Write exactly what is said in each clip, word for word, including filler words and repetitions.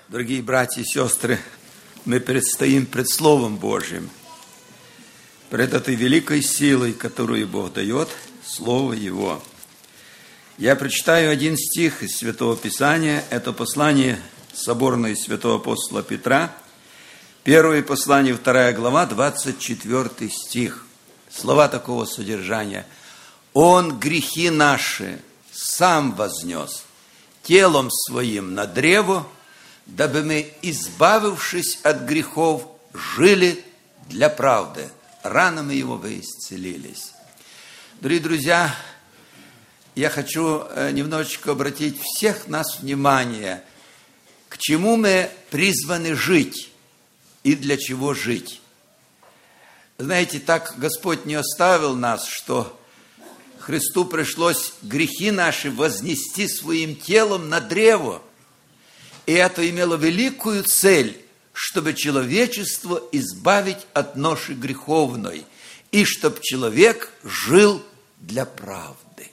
Дорогие братья и сестры, мы предстоим пред Словом Божьим, пред этой великой силой, которую Бог дает, Слово Его. Я прочитаю один стих из Святого Писания. Это послание соборное святого апостола Петра. Первое послание, вторая глава, двадцать четвёртый стих. Слова такого содержания. «Он грехи наши сам вознес телом своим на древо, дабы мы, избавившись от грехов, жили для правды. Ранами Его вы исцелились». Дорогие друзья, я хочу немножечко обратить всех нас внимание, к чему мы призваны жить и для чего жить. Знаете, так Господь не оставил нас, что Христу пришлось грехи наши вознести своим телом на древо. И это имело великую цель, чтобы человечество избавить от ноши греховной, и чтобы человек жил для правды.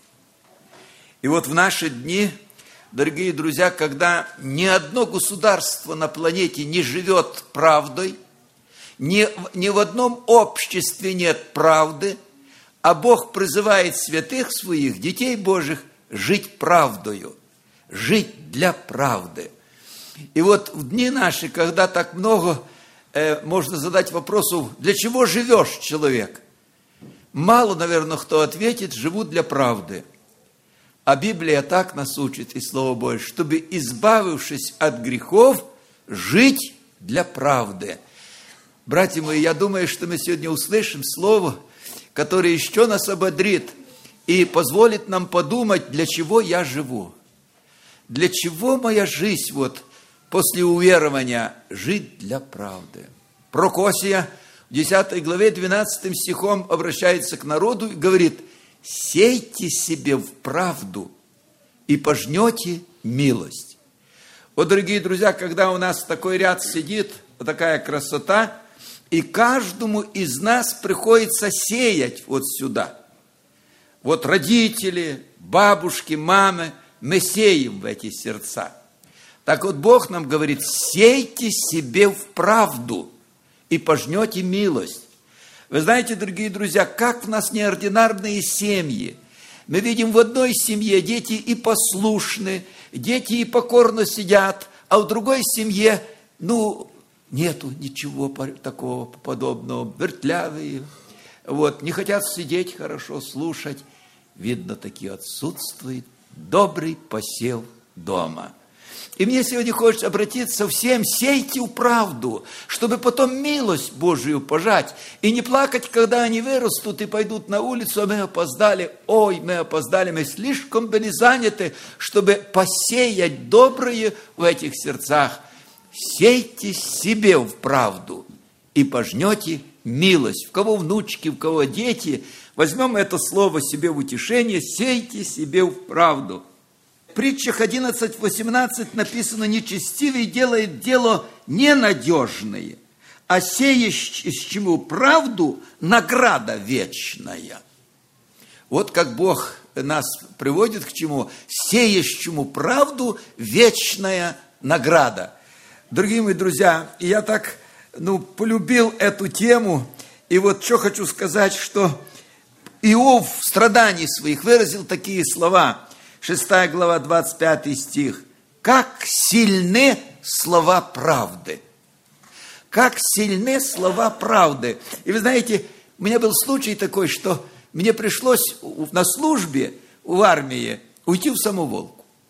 И вот в наши дни, дорогие друзья, когда ни одно государство на планете не живет правдой, ни, ни в одном обществе нет правды, а Бог призывает святых своих, детей Божьих, жить правдою, жить для правды. И вот в дни наши, когда так много, э, можно задать вопросу, для чего живешь, человек? Мало, наверное, кто ответит, живу для правды. А Библия так нас учит, и Слово Божье, чтобы, избавившись от грехов, жить для правды. Братья мои, я думаю, что мы сегодня услышим Слово, которое еще нас ободрит и позволит нам подумать, для чего я живу. Для чего моя жизнь, вот, после уверования, жить для правды. Пророк Осия в десятой главе двенадцатым стихом обращается к народу и говорит: «Сейте себе в правду и пожнете милость». Вот, дорогие друзья, когда у нас такой ряд сидит, вот такая красота, и каждому из нас приходится сеять вот сюда. Вот родители, бабушки, мамы, мы сеем в эти сердца. Так вот Бог нам говорит: сейте себе в правду и пожнете милость. Вы знаете, дорогие друзья, как в нас неординарные семьи. Мы видим, в одной семье дети и послушны, дети и покорно сидят, а в другой семье, ну, нету ничего такого подобного, вертлявые, вот, не хотят сидеть хорошо, слушать. Видно, таки отсутствует добрый посев дома. И мне сегодня хочется обратиться всем: сейте в правду, чтобы потом милость Божию пожать, и не плакать, когда они вырастут и пойдут на улицу, а мы опоздали, ой, мы опоздали, мы слишком были заняты, чтобы посеять доброе в этих сердцах. Сейте себе в правду и пожнете милость. В кого внучки, в кого дети, возьмем это слово себе в утешение: сейте себе в правду. В притчах одиннадцать восемнадцать написано: «Нечестивый делает дело ненадежное, а сеющему правду награда вечная». Вот как Бог нас приводит к чему? Сеющему правду вечная награда. Дорогие мои друзья, я так, ну, полюбил эту тему, и вот что хочу сказать, что Иов в страдании своих выразил такие слова. Шестая глава, двадцать пятый стих. «Как сильны слова правды». Как сильны слова правды. И вы знаете, у меня был случай такой, что мне пришлось на службе в армии уйти в самоволку.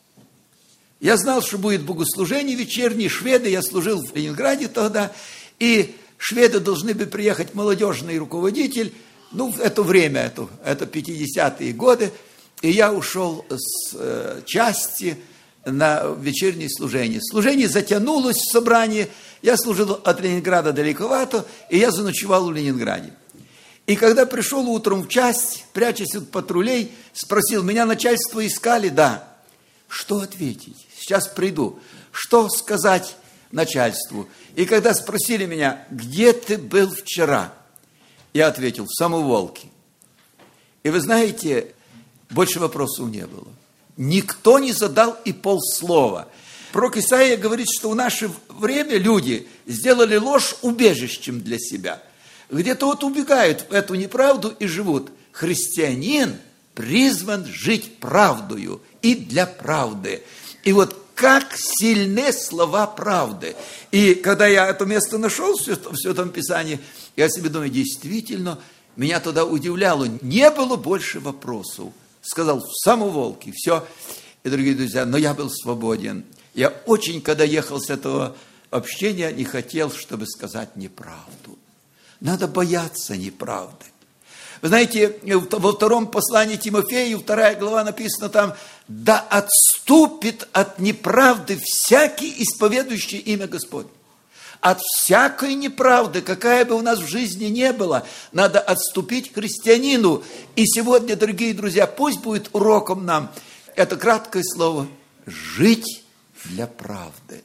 Я знал, что будет богослужение вечернее, шведы, я служил в Ленинграде тогда, и шведы должны были приехать, молодежный руководитель, ну, в это время, это, это пятидесятые годы, и я ушел с э, части на вечернее служение. Служение затянулось в собрании, я служил от Ленинграда далековато, и я заночевал в Ленинграде. И когда пришел утром в часть, прячась от патрулей, спросил: меня начальство искали? Да. Что ответить? Сейчас приду. Что сказать начальству? И когда спросили меня: где ты был вчера? Я ответил: в самоволке. И вы знаете, больше вопросов не было. Никто не задал и полслова. Пророк Исаия говорит, что в наше время люди сделали ложь убежищем для себя. Где-то вот убегают в эту неправду и живут. Христианин призван жить правдою и для правды. И вот как сильны слова правды. И когда я это место нашел в Святом Писании, я себе думаю, действительно, меня тогда удивляло. Не было больше вопросов. Сказал, в самоволке, все. И, дорогие друзья, но я был свободен. Я очень, когда ехал с этого общения, не хотел, чтобы сказать неправду. Надо бояться неправды. Вы знаете, во втором послании Тимофею, вторая глава написано там, да отступит от неправды всякий, исповедующий имя Господне. От всякой неправды, какая бы у нас в жизни не была, надо отступить христианину. И сегодня, дорогие друзья, пусть будет уроком нам это краткое слово «жить для правды».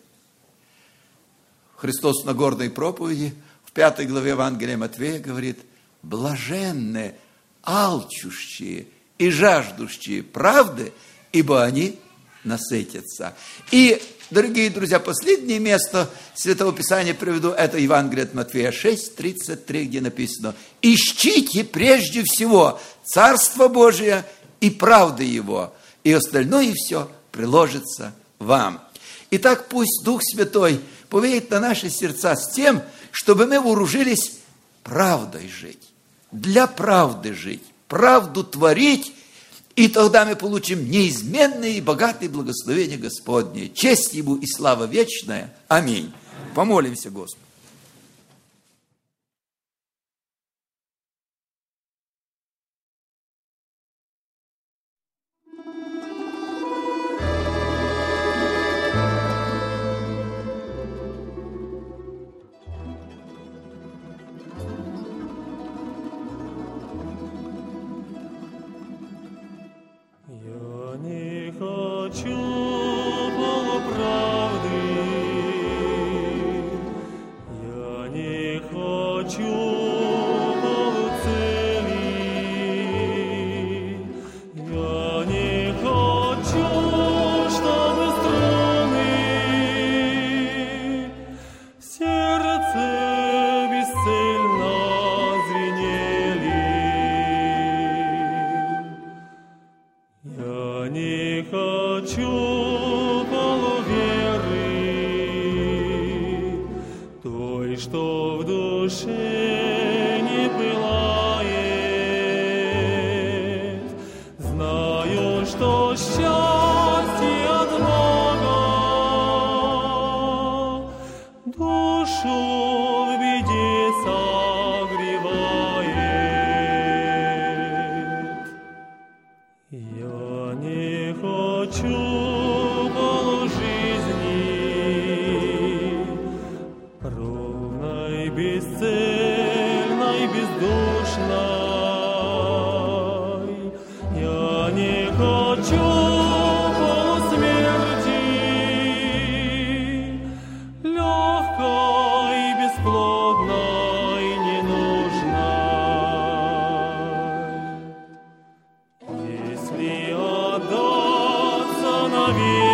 Христос на Нагорной проповеди в пятой главе Евангелия Матвея говорит: блаженны алчущие и жаждущие правды, ибо они насытятся. И, дорогие друзья, последнее место Святого Писания приведу, это Евангелие от Матфея шесть, тридцать три, где написано: ищите прежде всего Царство Божие и правды Его, и остальное все приложится вам. Итак, пусть Дух Святой повеет на наши сердца с тем, чтобы мы вооружились правдой жить, для правды жить, правду творить, и тогда мы получим неизменные и богатые благословения Господни. Честь Ему и слава вечная. Аминь. Помолимся Господу. Навек.